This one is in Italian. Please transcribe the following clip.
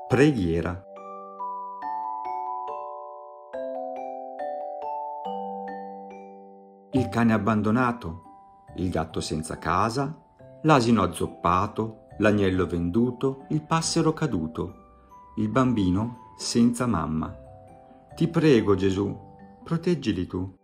Preghiera. Il cane abbandonato, il gatto senza casa, l'asino azzoppato, l'agnello venduto, il passero caduto, il bambino senza mamma. Ti prego, Gesù, proteggili tu.